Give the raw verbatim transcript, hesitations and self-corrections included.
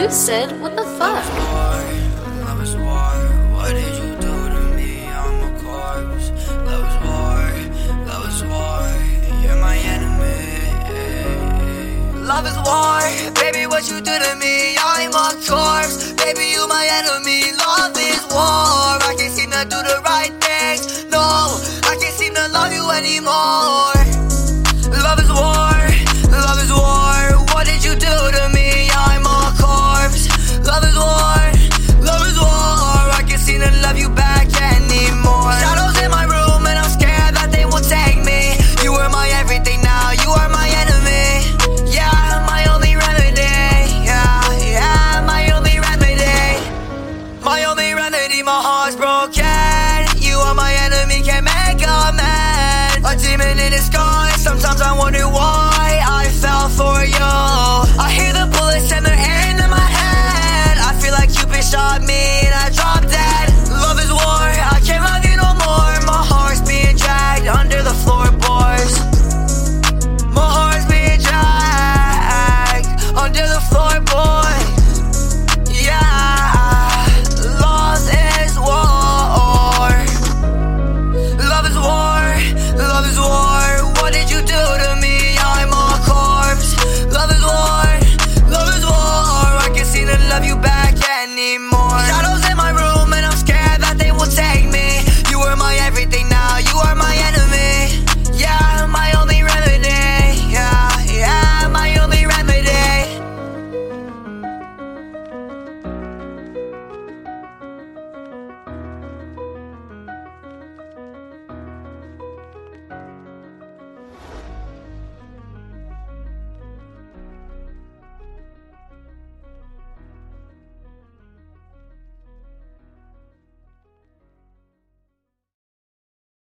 Lucid, what the fuck? Love is war, what did you do to me? I'm a corpse. Love is war, love is war, you're my enemy. Love is war, baby, what you do to me? I'm a corpse, baby, you my enemy. Love is war, I can't seem to do the right things. No, I can't seem to love you anymore. Love is war, love is war, what did you do to me? I'm a corpse. Love is war, love is war, I can't seem to love you back anymore. Shadows in my room and I'm scared that they will take me. You were my everything, now you are my enemy. Yeah, my only remedy. Yeah, yeah, my only remedy. My only remedy, my heart's broken. You are my enemy, can't make amends. A demon in disguise, sometimes I wonder why I fell for you. I hear the bullets and the